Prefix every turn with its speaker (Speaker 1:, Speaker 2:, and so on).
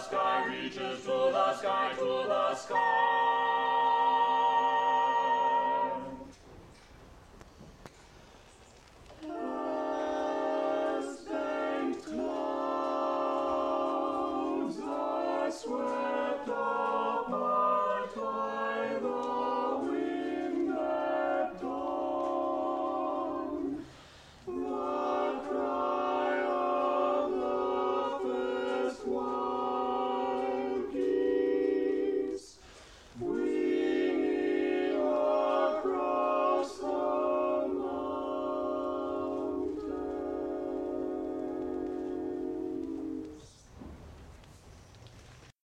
Speaker 1: sky, reaches to the sky, to the sky. As banked clouds are swaying